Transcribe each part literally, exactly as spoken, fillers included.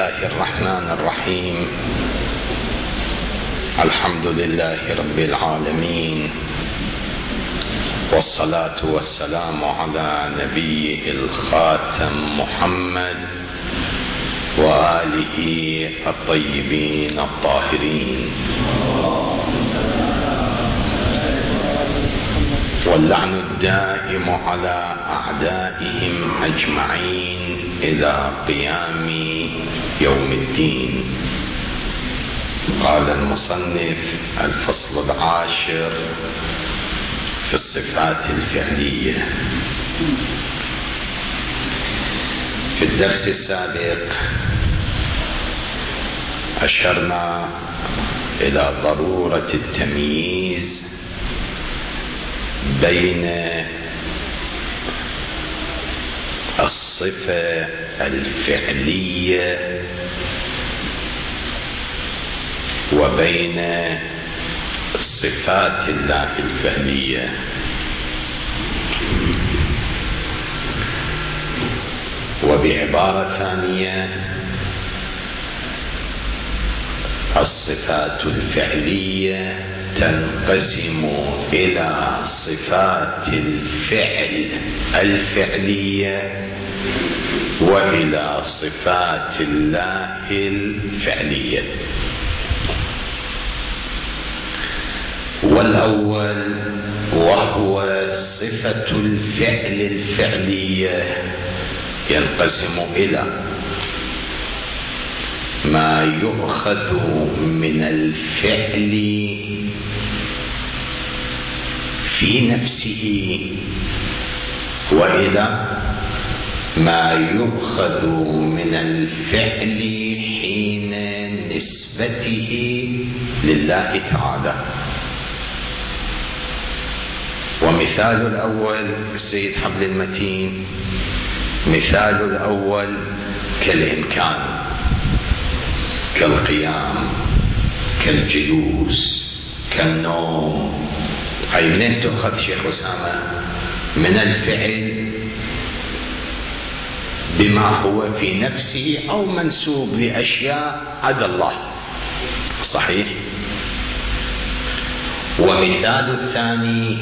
الله الرحمن الرحيم. الحمد لله رب العالمين، والصلاة والسلام على نبيه الخاتم محمد وآله الطيبين الطاهرين، واللعن الدائم على أعدائهم أجمعين إلى قيام يوم الدين. قال المصنف: الفصل العاشر في الصفات الفعلية. في الدرس السابق أشرنا إلى ضرورة التمييز بين الصفة الفعلية وبين صفات الله الفعلية. وبعبارة ثانية، الصفات الفعلية تنقسم إلى صفات الفعل الفعلية وإلى صفات الله الفعلية. والأول وهو صفة الفعل الفعلية ينقسم إلى ما يؤخذ من الفعل في نفسه، وإلى ما يؤخذ من الفعل حين نسبته لله تعالى. ومثال الأول السيد حبل المتين، مثال الأول كالإمكان، كالقيام، كالجلوس، كالنوم. هاي منين تأخذ شيخ أسامة؟ من الفعل بما هو في نفسه أو منسوب لأشياء عدا الله، صحيح؟ ومثال الثاني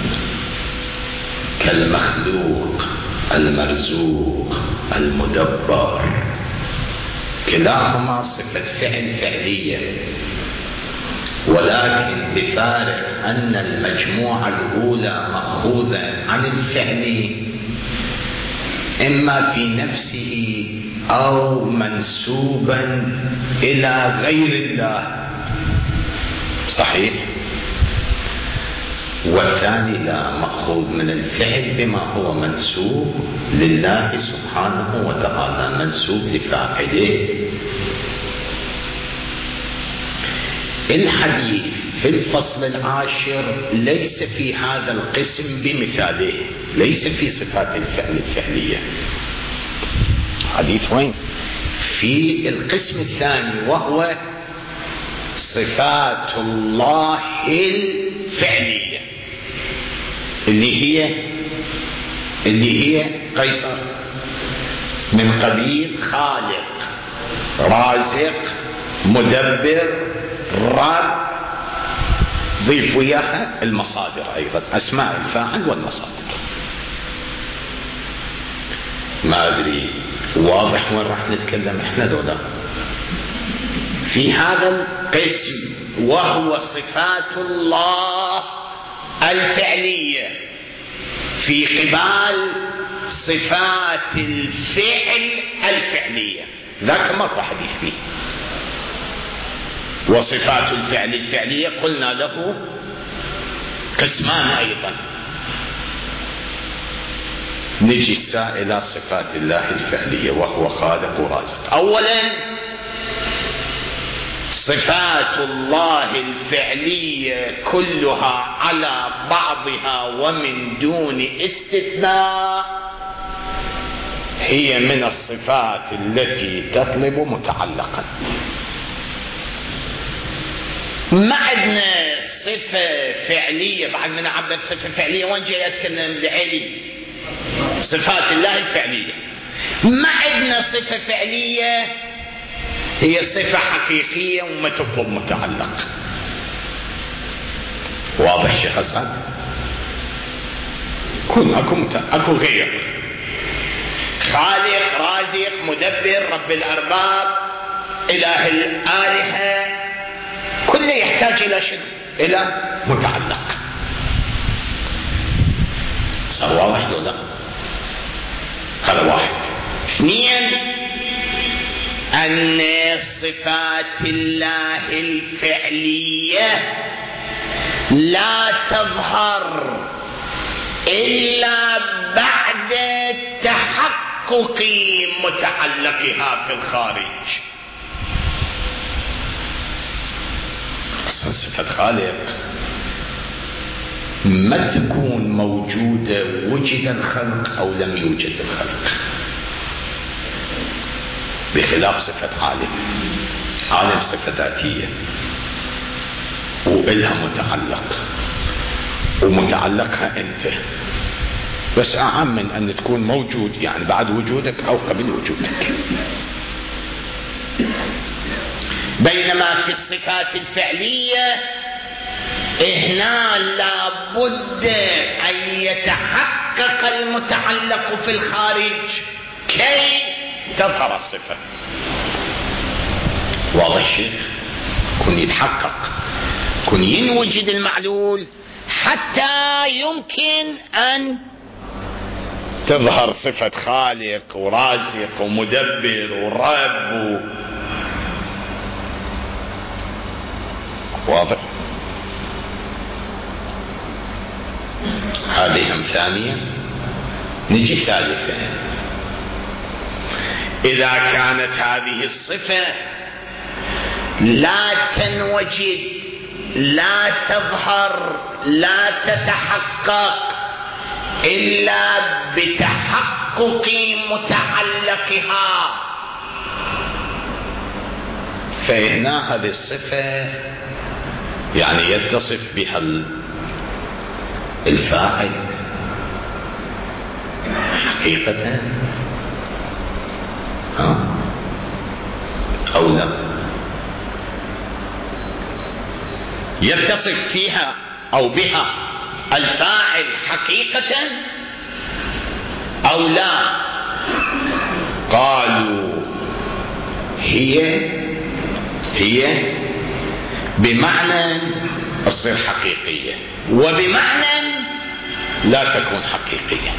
كالمخلوق، المرزوق، المدبر، كلاهما صفة فعل فعلية، ولكن بفارق أن المجموعة الأولى مأخوذة عن الفعل إما في نفسه أو منسوبا إلى غير الله، صحيح؟ والثاني لا، مأخوذ من الفعل بما هو منسوب لله سبحانه وتعالى، منسوب لفاعله. الحديث في الفصل العاشر ليس في هذا القسم بمثاله، ليس في صفات الفعل الفعلية. حديث وين؟ في القسم الثاني، وهو صفات الله الفعلية، اللي هي اللي هي قيصر، من قبيل خالق، رازق، مدبر، رب، ضيف وياها المصادر، أيضا أسماء الفاعل والمصادر. ما أدري واضح وين راح نتكلم احنا دولا في هذا القسم، وهو صفات الله الفعلية في قبال صفات الفعل الفعلية. ذاك مرة حديث فيه. وصفات الفعل الفعلية قلنا له قسمان أيضا. نجي إلى صفات الله الفعلية، وهو خالق ورازق. أولا صفات الله الفعلية كلها على بعضها ومن دون استثناء هي من الصفات التي تطلب متعلقا. ما عندنا صفة فعلية بعد ما نعبر صفة فعلية. وين جاي أتكلم لعلي صفات الله الفعلية؟ ما عندنا صفة فعلية هي صفة حقيقية وما تطلب متعلق. واضح شيخ أسعد؟ كن أكو, أكو غير خالق رازق مدبر رب الأرباب إله الآلهة، كله يحتاج إلى شنو؟ إلى متعلق. صار واضح لو لا؟ هذا واحد. اثنين، أن صفات الله الفعلية لا تظهر إلا بعد تحقق متعلقها في الخارج. صفة خالق ما تكون موجودة وجد الخلق أو لم يوجد الخلق، بخلاف صفة عالم. عالم صفة ذاتية وإلها متعلق، ومتعلقها أنت، بس أعم من أن تكون موجود، يعني بعد وجودك أو قبل وجودك. بينما في الصفات الفعلية هنا لابد أن يتحقق المتعلق في الخارج كي تظهر الصفة. واضح شيخ؟ كن يتحقق، كن ينوجد المعلول حتى يمكن أن تظهر صفة خالق ورازق ومدبر ورب و... واضح؟ هذه هم ثانية. نجي ثالثة، إذا كانت هذه الصفة لا تنوجد، لا تظهر، لا تتحقق إلا بتحقق متعلقها، فهنا هذه الصفة يعني يتصف بها الفاعل حقيقة ها أو لا، يتصف فيها أو بها الفاعل حقيقة أو لا. قالوا هي هي بمعنى تصير حقيقية، وبمعنى لا تكون حقيقية.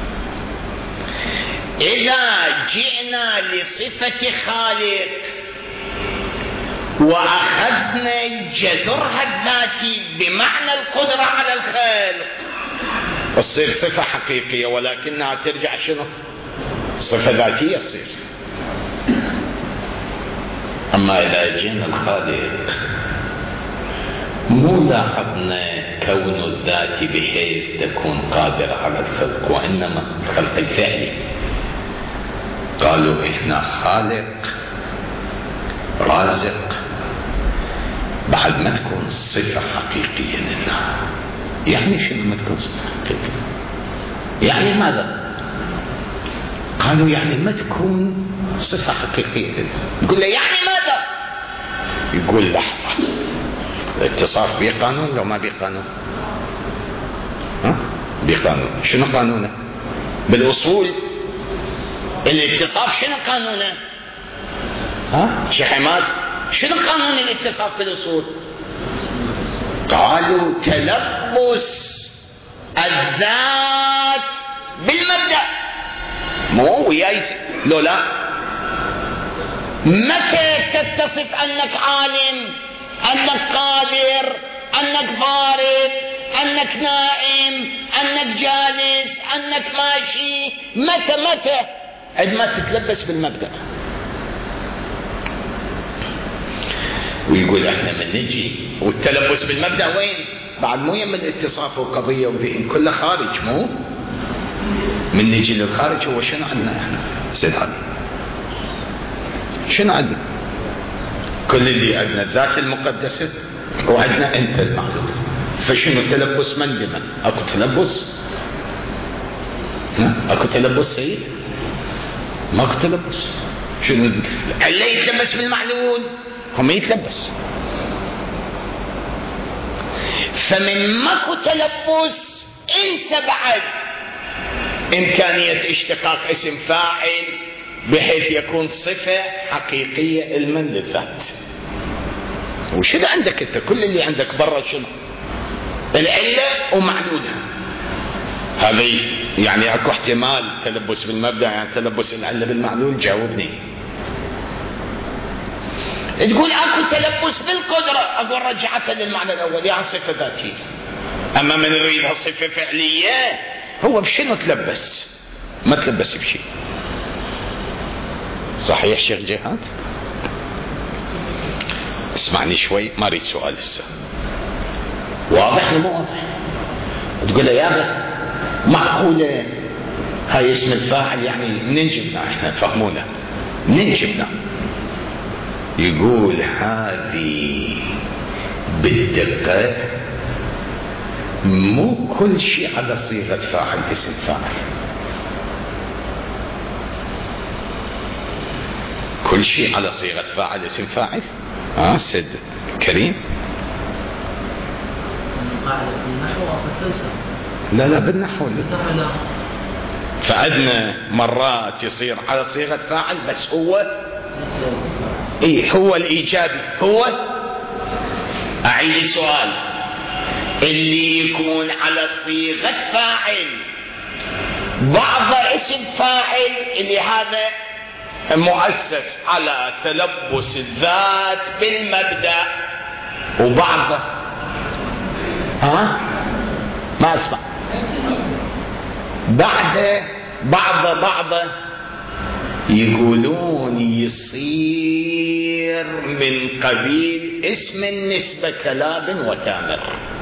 إذا جئنا لصفة خالق وأخذنا جذرها الذاتي بمعنى القدرة على الخلق، تصير صفة حقيقية، ولكنها ترجع شنو؟ صفة ذاتية تصير. أما إذا جئنا الخالق مو لاحظنا كون الذات بحيث تكون قادرة على الخلق، وإنما الخلق الفعلي. قالوا إحنا خالق رازق بعد ما تكون صفة حقيقية لله. يعني شنو ما تكون صفة حقيقية؟ يعني ماذا؟ قالوا يعني ما تكون صفة حقيقية لله. يقول له يعني ماذا؟ يقول لحظة، الاتصاف بقانون لو ما بقانون؟ ها؟ بقانون. شنو قانونه؟ بالأصول الاتصاف شنو قانونه؟ ها؟ شيخ عماد شنو قانون الاتصاف بالأصول؟ قالوا تلبس الذات بالمبدأ. مو وياي لو لا؟ متى تتصف أنك عالم، أنك قادر، أنك بارد، أنك نائم، أنك جالس، أنك ماشي؟ متى متى؟ عندما تتلبس بالمبدأ. ويقول احنا من نجي والتلبس بالمبدأ وين؟ بعد مو يم الاتصاف وقضية وذهن كله خارج. مو من نجي للخارج هو شنو عندنا احنا؟ سيد علي شنو عندنا؟ كل اللي عندنا الذات المقدسة وعندنا انت المعلوم. فشنو تلبس من بمن؟ اكو تلبس؟ ها؟ اكو تلبس سيد؟ ماكو تلبس. شنو اللي يتلبس بالمعلول؟ هم يتلبس. فمن ماكو تلبس انت بعد امكانية اشتقاق اسم فاعل بحيث يكون صفة حقيقية علما للذات. وشنو عندك انت؟ كل اللي عندك برا شنو؟ العلة ومعلولها. هذه يعني اكو احتمال تلبس بالمبدأ، يعني تلبس العلة بالمعلول؟ جاوبني. تقول اكو تلبس بالقدرة، اقول رجعت للمعنى الاول يعني صفة ذاتية. اما من يريدها صفة فعلية هو بشنو تلبس؟ ما تلبس بشيء. صحيح شيخ جهاد؟ اسمعني شوي، ما اريد سؤال هسه. واضح ولا مو واضح؟ تقول له يا اخي معقولة هاي اسم الفاعل يعني منين جبنا احنا؟ فهمونا منين جبنا؟ يقول هذه بالدقة مو كل شيء على صيغة فاعل اسم فاعل. كل شيء على صيغة فاعل اسم فاعل؟ اه سيد كريم. لا لا بالنحو لا. فعندنا مرات يصير على صيغة فاعل بس هو ايه هو الايجابي. هو اعيد السؤال، اللي يكون على صيغة فاعل بعض اسم فاعل اللي هذا مؤسس على تلبس الذات بالمبدأ، وبعضه ها ما اسمع بعد بعض بعض يقولون يصير من قبيل اسم النسبة كلاب وتامر.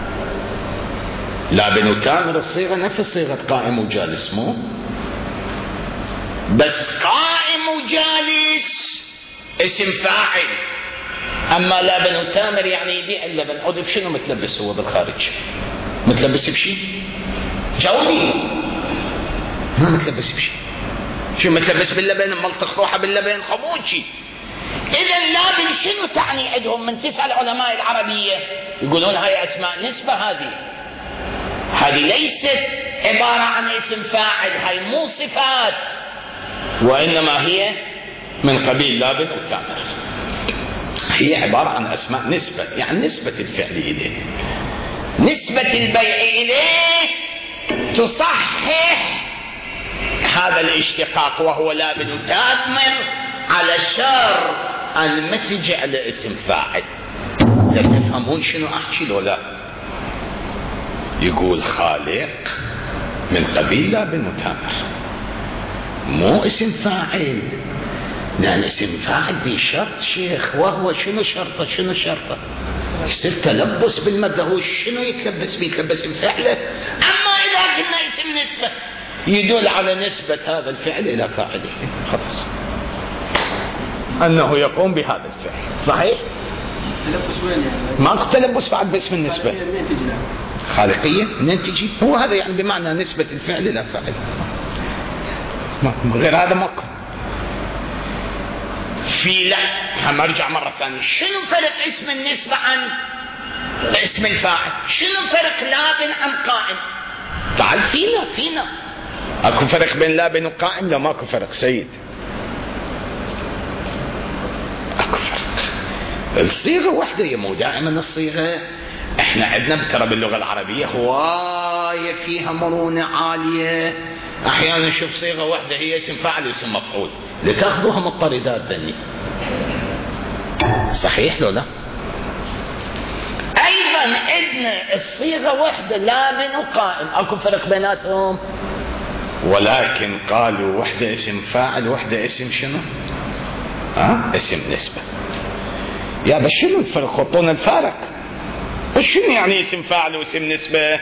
لابن وتامر الصيغة نفس صيغة قائم وجالس، مو بس قائم وجالس اسم فاعل، اما لابن وتامر يعني يبيع اللبن. عود بشنو متلبس هو بالخارج؟ متلبس بشيء؟ جاوبني. ما متلبس بشيء. شو متلبس باللبن؟ ملطخ روحه باللبن خموشي. اذا لابن شنو تعني عندهم؟ من تسأل علماء العربية يقولون هاي اسماء نسبة. هذه هذه ليست عبارة عن اسم فاعل، هاي مو صفات، وانما هي من قبيل لابن وتامر. هي عبارة عن اسماء نسبة، يعني نسبة الفعل اليه، نسبة البيع اليه تصحح هذا الاشتقاق، وهو لابن وتامر على شرط ان ما تجعل اسم فاعل. لا تفهمون شنو احكي لو لا؟ يقول خالق من قبيل لابن وتامر، مو اسم فاعل، لان اسم فاعل بشرط شيخ، وهو شنو شرطه؟ شنو شرطه؟ يصير تلبس بالمبدا. هو شنو يتلبس به؟ يتلبس بفعله. اما اذا قلنا اسم نسبه يدل على نسبه هذا الفعل الى فاعله، خلاص انه يقوم بهذا الفعل. صحيح؟ تلبس وين يعني؟ ماكو تلبس بعد باسم النسبه. خالقيه منين تجي؟ هو هذا يعني بمعنى نسبه الفعل الى فاعله، غير هذا ماكو. في لا هم ارجع مرة ثانية، شنو فرق اسم النسبة عن اسم الفاعل؟ شنو فرق لابن عن قائم؟ تعال فينا فينا اكو فرق بين لابن وقائم؟ لا ماكو فرق سيد، اكو فرق. الصيغة واحدة يا مو دائما الصيغة. احنا عندنا ترى باللغة العربية هواية فيها مرونة عالية. احيانا نشوف صيغة واحدة هي اسم فاعل اسم مفعول لتاخذوها مضطردات ذني. صحيح لو لا؟ ايضا عندنا الصيغة واحدة لابن وقائم، اكو فرق بيناتهم، ولكن قالوا واحدة اسم فاعل واحدة اسم شنو؟ ها؟ اسم نسبة. يا بس شنو الفرق؟ خطونا الفارق. شنو يعني اسم فاعل واسم نسبة؟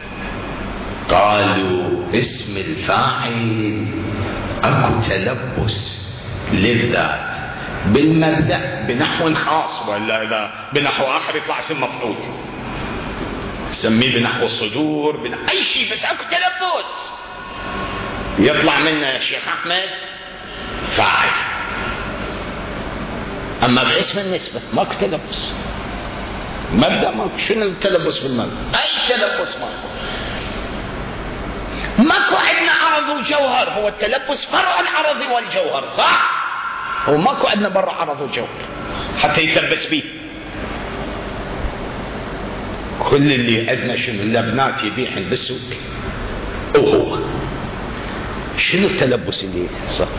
قالوا اسم الفاعل اكو تلبس للذات بالمبدأ بنحو خاص، ولا اذا بنحو اخر يطلع اسم مفعول سميه بنحو الصدور بنحو اي شيء، بس اكو تلبس يطلع منه يا شيخ احمد فاعل. أما باسم النسبة ماكو تلبس، مبدأ ماكو. شنو التلبس بالمبدأ؟ أي تلبس ماكو. ماكو عندنا عرض وجوهر، هو التلبس فرع العرض والجوهر، صح؟ هو ماكو عندنا برا عرض وجوهر حتى يتلبس به. كل اللي عندنا شنو؟ اللبنات يبيعن بالسوق وهو شنو التلبس اللي صح؟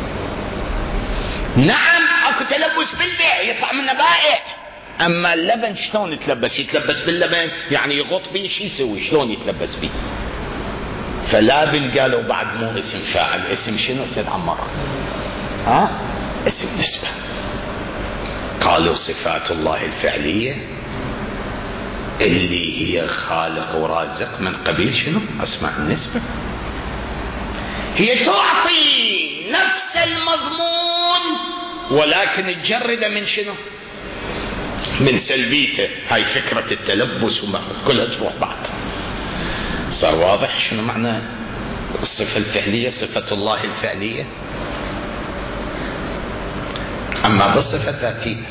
نعم اكو تلبس بالبيع، يطلع منه بائع. اما اللبن شلون يتلبس؟ يتلبس باللبن يعني يغط به، شو يسوي؟ شلون يتلبس به؟ فلابن قالوا بعد مو اسم فاعل، اسم شنو استاذ عمار؟ ها؟ اسم نسبة. قالوا صفات الله الفعلية اللي هي خالق ورازق من قبيل شنو؟ اسماء النسبة. هي تعطي نفس المضمون ولكن تجرد من شنو؟ من سلبيته. هاي فكرة التلبس وكلها تروح بعض. صار واضح شنو معنى الصفة الفعلية؟ صفة الله الفعلية. أما بالصفة الذاتية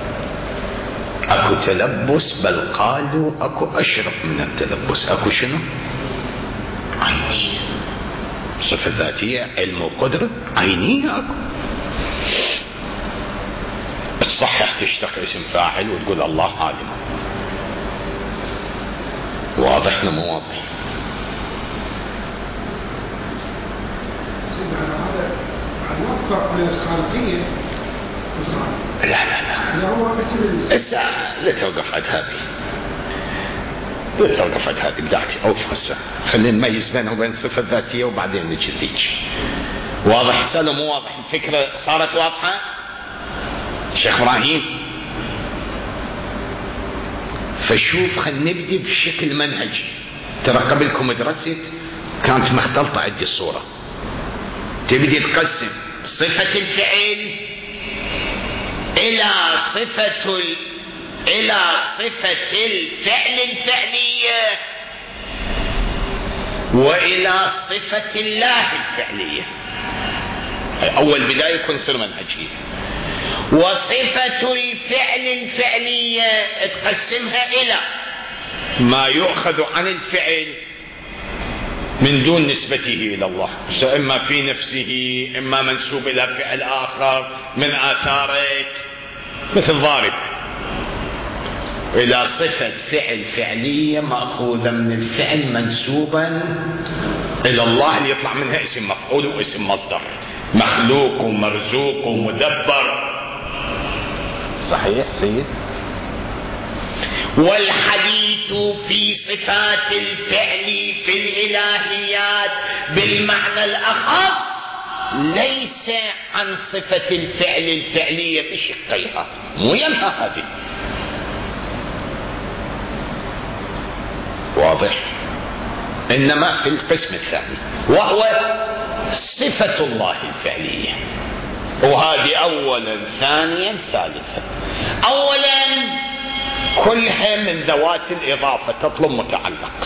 أكو تلبس، بل قالوا أكو أشرف من التلبس. أكو شنو؟ عينية. صفة ذاتية علم وقدرة، عينية أكو. تصحح تشتق اسم فاعل وتقول الله عالم. واضح ولا مو واضح؟ لا لا لا هسه لا توقف عند هذه، لا توقف عند هذه بدعتي اوف. هسه خلينا نميز بينه وبين الصفة الذاتية وبعدين نجي ذيك. واضح هسه ولا مو واضح؟ الفكرة صارت واضحة شيخ ابراهيم؟ فشوف خلينا نبدي بشكل منهجي. ترى قبلكم درست كانت مختلطة عندي الصورة. تبدي تقسم صفة الفعل إلى صفة ال... إلى صفة الفعل الفعلية وإلى صفة الله الفعلية. أول بداية يكون سر منهجي. وصفة الفعل الفعلية تقسمها إلى ما يؤخذ عن الفعل من دون نسبته إلى الله، إما في نفسه إما منسوب إلى فعل آخر من آثارك مثل ضارب، إلى صفة فعل فعلية مأخوذة من الفعل منسوبا إلى الله اللي يطلع منها اسم مفعول واسم مصدر، مخلوق ومرزوق ومدبر. صحيح سيد؟ والحديث في صفات الفعل في الإلهيات بالمعنى الأخص ليس عن صفة الفعل الفعلية بشقيها، مو ينهى هذه. واضح؟ إنما في القسم الثاني وهو صفة الله الفعلية، وهذه أولا ثانيا ثالثا. أولا كلها من ذوات الإضافة تطلب متعلق.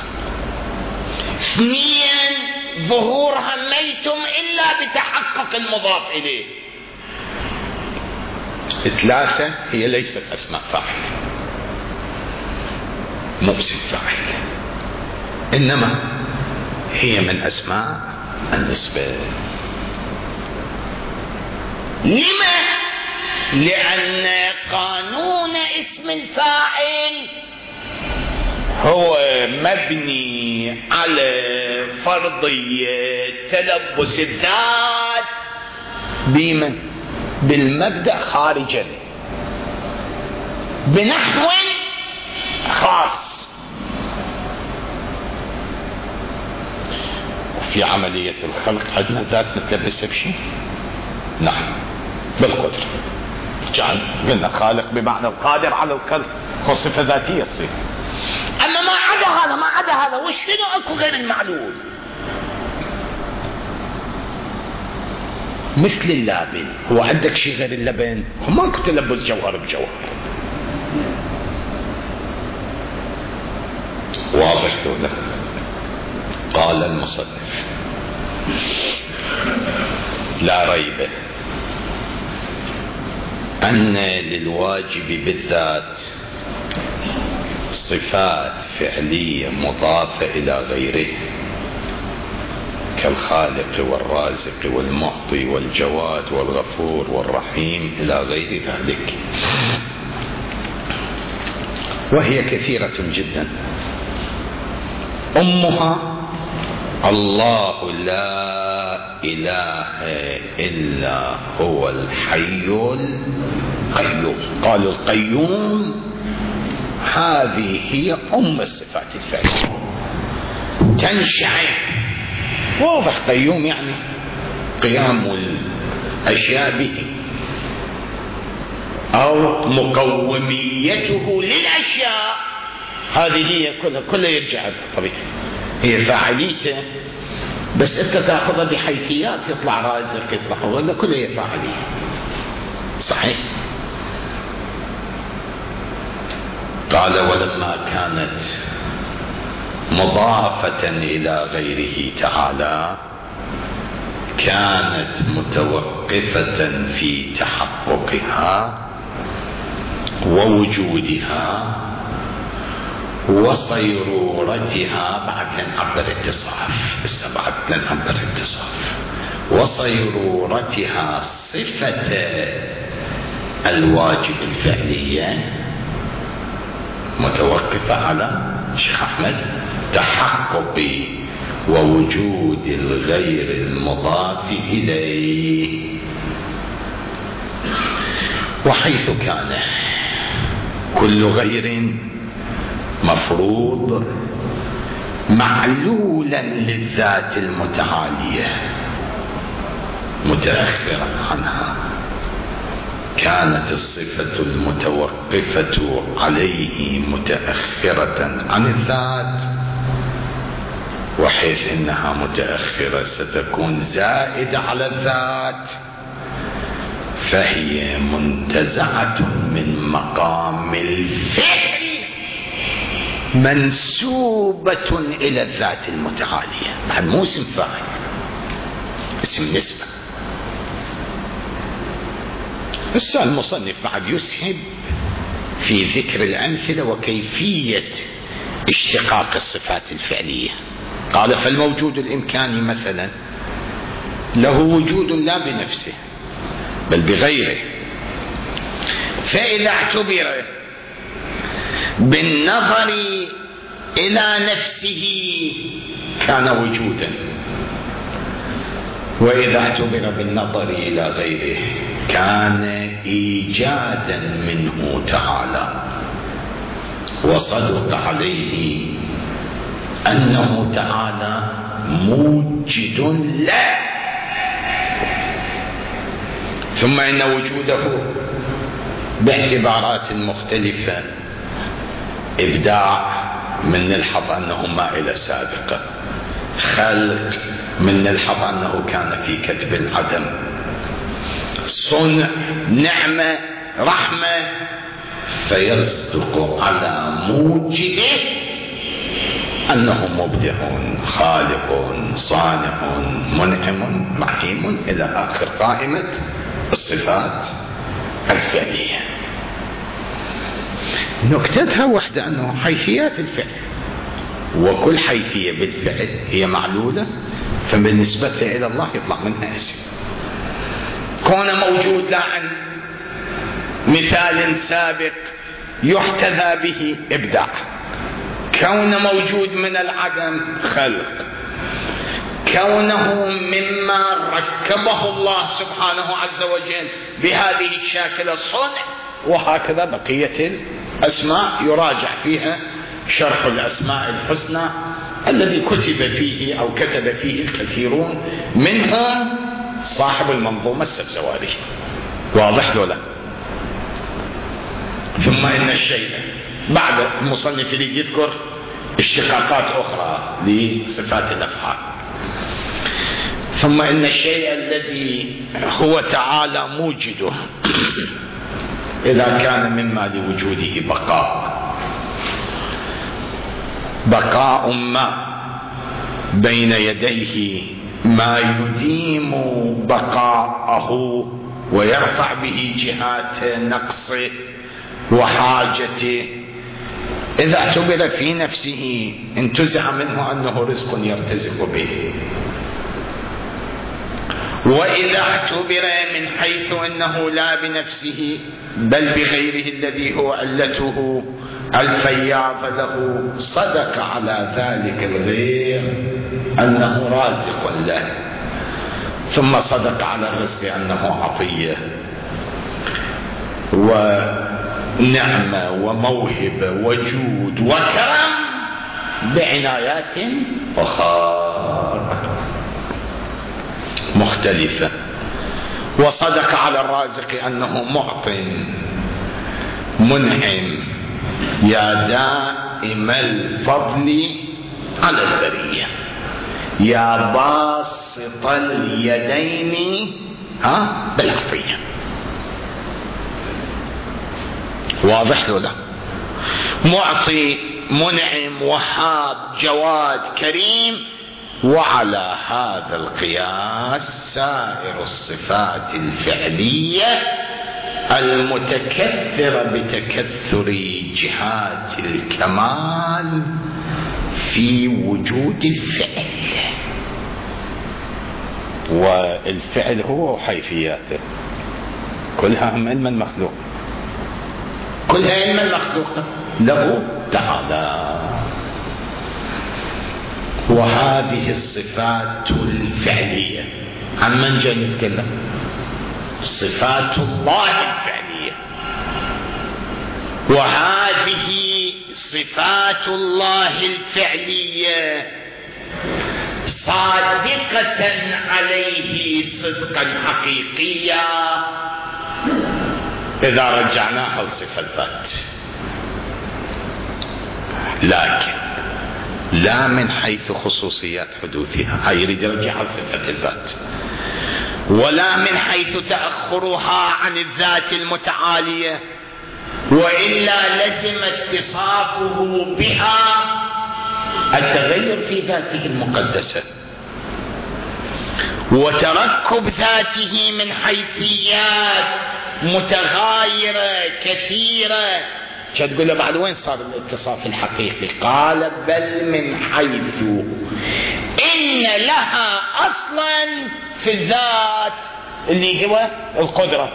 اثنين ظهورها ميتم إلا بتحقق المضاف إليه. ثلاثة هي ليست أسماء فاعل، مو اسم فاعل، إنما هي من أسماء النسبة. لما؟ لأن قانون اسم الفاعل هو مبني على فرضية تلبس الذات بمن؟ بالمبدأ خارجا بنحو خاص. وفي عملية الخلق عندنا ذات متلبسة بشيء؟ نعم بالقدر. جعل قلنا خالق بمعنى القادر على الخلق، هو صفة ذاتية تصير. أما ما عدا هذا ما عدا هذا وش شنو أكو غير المعلول؟ مثل اللبن. هو عندك شيء غير اللبن؟ هو ماكو تلبس جوهر بجوهر. واضح دولة؟ قال المصنف لا ريب أن للواجب بالذات صفات فعلية مضافة إلى غيره كالخالق والرازق والمعطي والجواد والغفور والرحيم إلى غير ذلك، وهي كثيرة جدا. أمها الله لا إله إلا هو الحي القيوم. قالوا القيوم هذه هي أم الصفات الفعلية، تنشعر. واضح قيوم يعني قيام الأشياء به أو مقوميته للأشياء، هذه هي كلها كلها يرجع طبيعي، هي فاعليته، بس أنت تأخذها بحيثيات، يطلع رازق يطلع ولا كلها هي فاعلية. صحيح. قال ولما كانت مضافة إلى غيره تعالى كانت متوقفة في تحققها ووجودها وصيرورتها. بعد لنعبر اتصاف، بس بعد لنعبر اتصاف. وصيرورتها صفة الواجب الفعلية متوقفة على شيخ أحمد تحقق ووجود الغير المضاف إليه. وحيث كان كل غير مفروض معلولا للذات المتعالية متأخرا عنها، كانت الصفة المتوقفة عليه متأخرة عن الذات، وحيث إنها متأخرة ستكون زائدة على الذات، فهي منتزعة من مقام الفعل منسوبة إلى الذات المتعالية. بعد مو اسم فاعل، اسم نسبة. السؤال المصنف بعد يسهب في ذكر الأمثلة وكيفية اشتقاق الصفات الفعلية. قال فالموجود الإمكاني مثلا له وجود لا بنفسه بل بغيره، فإذا اعتبر بالنظر إلى نفسه كان وجودا، وإذا اعتبر بالنظر إلى غيره كان إيجادا منه تعالى. وصدق عليه أنه تعالى موجد له، ثم إن وجوده باعتبارات مختلفة إبداع من نلحظ أنه ما إلى سابقة، خلق من نلحظ أنه كان في كتب العدم، صنع نعمة رحمة، فيصدق على موجده أنه مبدع خالق صانع منعم رحيم إلى آخر قائمة الصفات الفعلية. نكتتها وحدة أنه حيثيات الفعل، وكل حيثية بالفعل هي معلولة، فبالنسبة إلى الله يطلع منها اسم. كون موجود لا عن مثال سابق يحتذى به إبداع، كون موجود من العدم خلق، كونه مما ركبه الله سبحانه عز وجل بهذه الشاكلة صنع، وهكذا بقية الأسماء يراجع فيها شرح الأسماء الحسنى الذي كتب فيه أو كتب فيه الكثيرون منهم صاحب المنظومة السبزواري. واضح له لا؟ ثم إن الشيء بعد المصنف اللي يذكر اشتقاقات أخرى لصفات الأفعال، ثم إن الشيء الذي هو تعالى موجده إذا كان مما لوجوده بقاء بقاء ما بين يديه ما يديم بقاءه ويرفع به جهات نقصه وحاجته. إذا اعتبر في نفسه انتزع منه أنه رزق يرتزق به، وإذا اعتبر من حيث أنه لا بنفسه بل بغيره الذي هو علته الفياض له، صدق على ذلك الغير أنه رازق له، ثم صدق على الرزق أنه عطية ونعمة وموهبة وجود وكرم بعنايات أخرى مختلفة. وصدق على الرازق أنه معط منعم يا دائم الفضل على البرية، يا باسط اليدين ها بالعطية. واضح له؟ لا، معطي منعم وهاب جواد كريم. وعلى هذا القياس سائر الصفات الفعلية المتكثرة بتكثر جهات الكمال في وجود الفعل، والفعل هو وحيثياته كلها هم علم المخلوق، كلها علم المخلوق له تعالى. وهذه الصفات الفعلية عن من جاي نتكلم؟ صفات الله الفعلية. وهذه صفات الله الفعلية صادقة عليه صدقا حقيقيا إذا رجعناها لصفة الذات، لكن لا من حيث خصوصيات حدوثها، هاي يريد يرجعها لصفة الذات، ولا من حيث تأخرها عن الذات المتعالية، وإلا لزم اتصافه بها التغير في ذاته المقدسة وتركب ذاته من حيثيات متغايرة كثيرة. تقول له بعد وين صار الاتصاف الحقيقي؟ قال بل من حيث إن لها أصلا في الذات اللي هو القدرة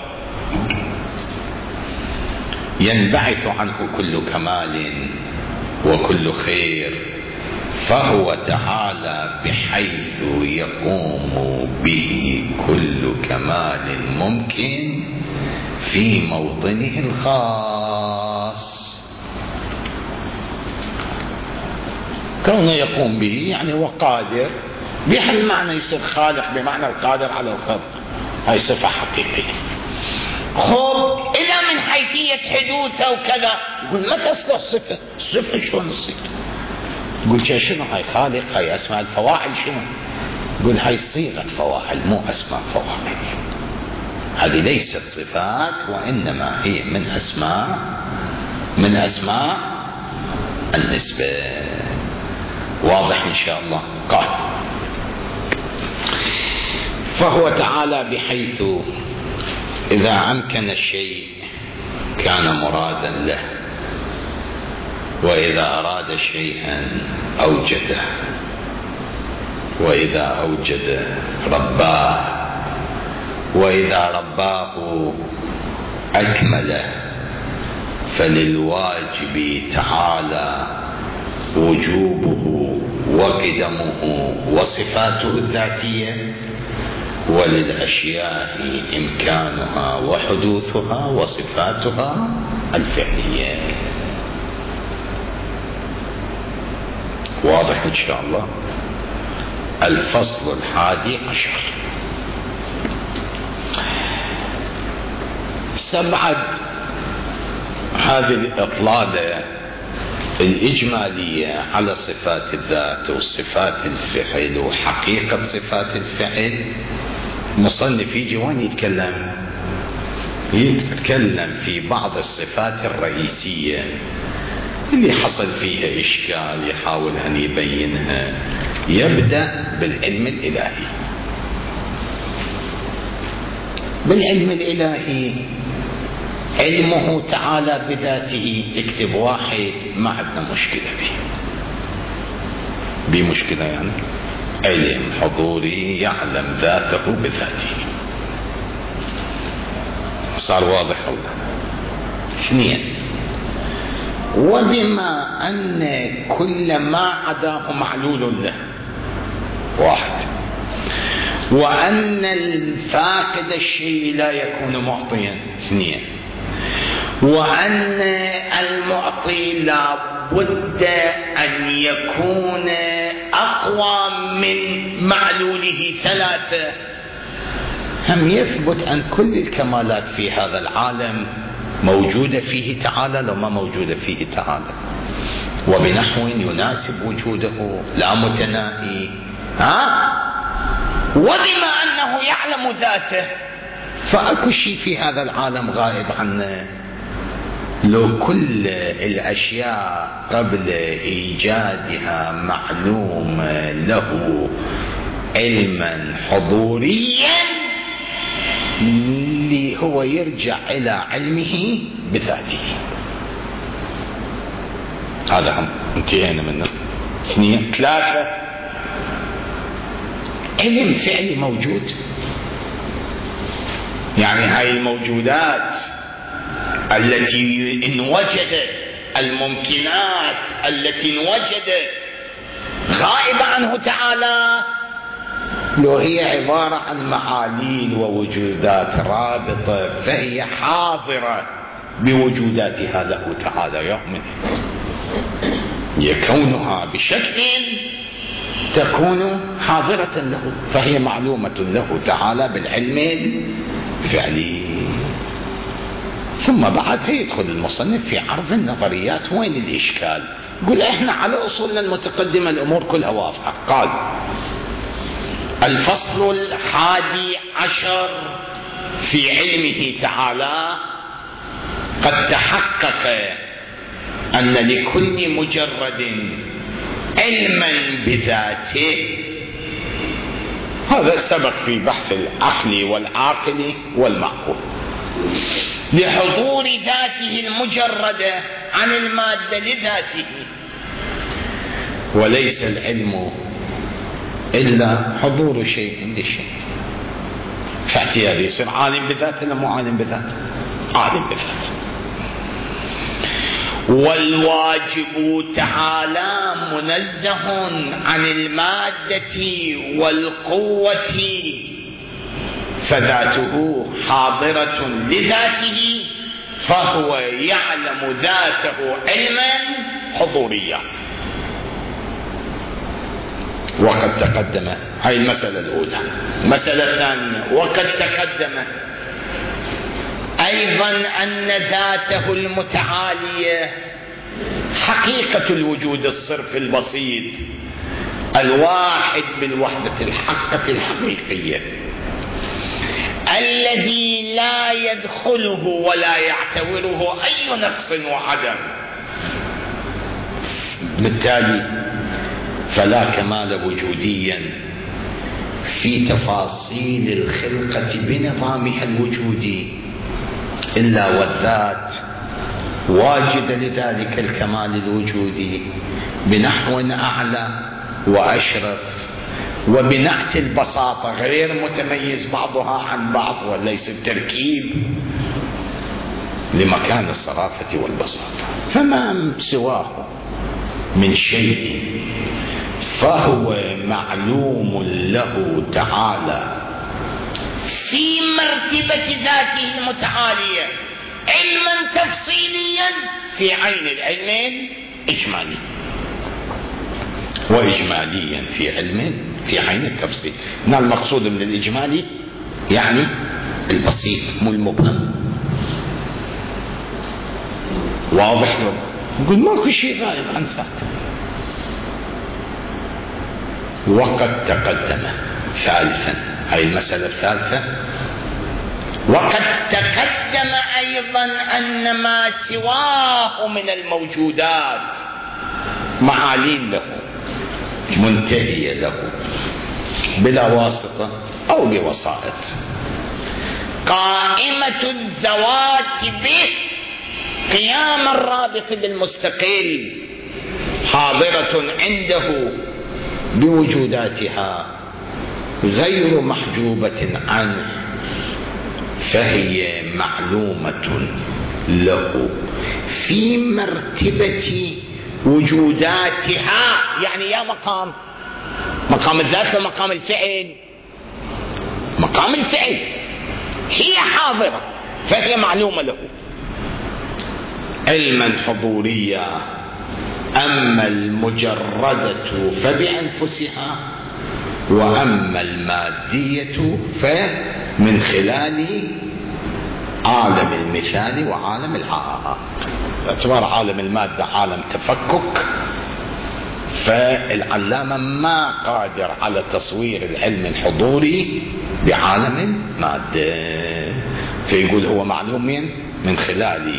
ينبعث عنه كل كمال وكل خير، فهو تعالى بحيث يقوم به كل كمال ممكن في موطنه الخاص. كونه يقوم به يعني هو قادر، بهالمعنى يصير خالق بمعنى القادر على الخلق، هاي صفة حقيقية. خب إذا من حيثية حدوثه وكذا يقول ما تصلح صفة، الصفة شلون الصفة؟ يقول شنو هاي خالق، هاي أسماء الفواعل شنو؟ يقول هاي صيغة فواعل مو أسماء فواعل، هذه ليست صفات وإنما هي من أسماء من أسماء النسبة. واضح إن شاء الله؟ قال فهو تعالى بحيث إذا أمكن الشيء كان مرادا له، وإذا أراد شيئا أوجده، وإذا أوجد رباه، وإذا رباه أكمله. فللواجب تعالى وجوبه وقدمه وصفاته الذاتية، وللأشياء إمكانها وحدوثها وصفاتها الفعلية. واضح إن شاء الله؟ الفصل الحادي عشر. سبعة هذه الإطلالة الإجمالية على صفات الذات وصفات الفعل وحقيقة صفات الفعل. مصنف يجي وين يتكلم؟ يتكلم في بعض الصفات الرئيسية اللي حصل فيها إشكال يحاول أن يبينها. يبدأ بالعلم الإلهي. بالعلم الإلهي علمه تعالى بذاته، اكتب واحد ما عندنا مشكلة به، بمشكلة يعني علم حضوري يعلم ذاته بذاته. صار واضح أو لا؟ اثنين، وبما أن كل ما عداه معلول له، واحد، وأن الفاقد الشيء لا يكون معطيا، اثنين، وأن المعطي لا بد أن يكون أقوى من معلوله، ثلاثة. هم يثبت أن كل الكمالات في هذا العالم موجودة فيه تعالى لو ما موجودة فيه تعالى، وبنحو يناسب وجوده لا متناهي، ها؟ وبما أنه يعلم ذاته فأكو شيء في هذا العالم غائب عنه. لو كل الأشياء قبل إيجادها معلوم له علما حضوريا اللي هو يرجع إلى علمه بذاته. هذا هم انتهينا منه. اثنين، ثلاثة، علم فعلي موجود، يعني هاي الموجودات التي انوجدت، الممكنات التي انوجدت غائبة عنه تعالى، لو هي عبارة عن معاليل ووجودات رابطة فهي حاضرة بوجوداتها له تعالى يوما، يكونها بشكل تكون حاضرة له، فهي معلومة له تعالى بالعلم الفعلي. ثم بعد يدخل المصنف في عرض النظريات. وين الإشكال؟ يقول احنا على أصولنا المتقدمة الأمور كلها واضحة. قال الفصل الحادي عشر في علمه تعالى: قد تحقق أن لكل مجرد علما بذاته، هذا سبق في بحث العقل والعاقل والمعقول، لحضور ذاته المجردة عن المادة لذاته، وليس العلم إلا حضور شيء لشيء. فاعتياد يصير عالم بذاته ولا مو عالم بذاته؟ عالم بذاته. والواجب تعالى منزه عن المادة والقوة، فذاته حاضرة لذاته، فهو يعلم ذاته علما حضوريا. وقد تقدم، هاي المسألة الأولى. المسألة الثانية: وقد تقدم أيضا أن ذاته المتعالية حقيقة الوجود الصرف البسيط الواحد بالوحدة الحقة الحقيقية، الذي لا يدخله ولا يعتبره أي نقص وعدم. بالتالي فلا كمال وجوديا في تفاصيل الخلقة بنظامها الوجودي إلا والذات واجد لذلك الكمال الوجودي بنحو أعلى وأشرف، وبنعت البساطة غير متميز بعضها عن بعض، وليس التركيب لمكان الصرافة والبساطة. فما سواه من شيء فهو معلوم له تعالى في مرتبة ذاته المتعالية علما تفصيليا في عين العلم إجمالي، وإجماليا في علم في عين التفصيل. هنا المقصود من الإجمالي يعني البسيط مو المبهم. واضح له؟ يقول ماكو شيء غائب عن ذاته. وقد تقدم ثالثا، هاي المسألة الثالثة: وقد تقدم أيضا أن ما سواه من الموجودات معالين له منتهية له بلا واسطة أو بوسائط، قائمة الذوات به قيام الرابط بالمستقل، حاضرة عنده بوجوداتها غير محجوبة عنه، فهي معلومة له في مرتبة وجوداتها. يعني يا مقام مقام الذات ومقام الفعل، مقام الفعل هي حاضرة فهي معلومة له علما حضوريا. أما المجردة فبأنفسها، وأما المادية فمن خلال عالم المثال وعالم الحقائق. باعتبار عالم المادة عالم تفكك، فالعلامة ما قادر على تصوير العلم الحضوري بعالم مادة، فيقول هو معلوم من خلال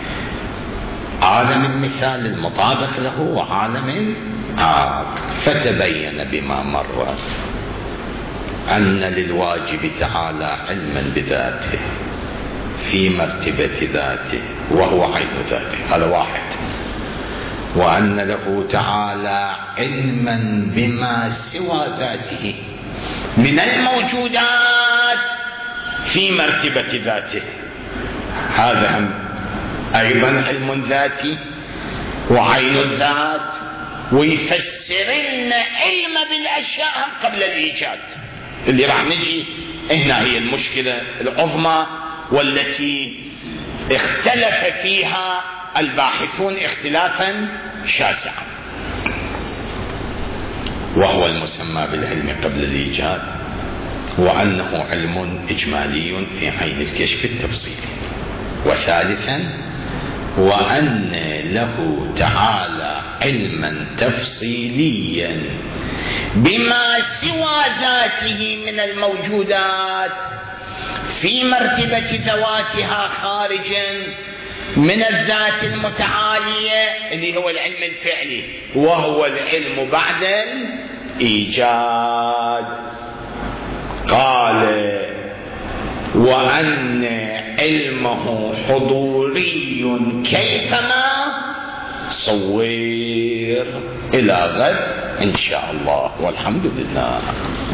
عالم المثال المطابق له وعالم آخر. فتبين بما مر أن للواجب تعالى علما بذاته في مرتبة ذاته وهو عين ذاته، هذا واحد. وأن له تعالى علما بما سوى ذاته من الموجودات في مرتبة ذاته، هذا هم أيضا علم ذاتي وعين الذات. ويفسرن علم بالأشياء هم قبل الإيجاد، اللي راح نجي هنا هي المشكلة العظمى والتي اختلف فيها الباحثون اختلافا شاسعا، وهو المسمى بالعلم قبل الإيجاد، وأنه علم إجمالي في عين الكشف التفصيلي. وثالثا وأن له تعالى علما تفصيليا بما سوى ذاته من الموجودات في مرتبة ذواتها خارجا من الذات المتعالية اللي هو العلم الفعلي، وهو العلم بعد الإيجاد. قال وأن علمه حضوري كيفما صور. إلى غد إن شاء الله، والحمد لله.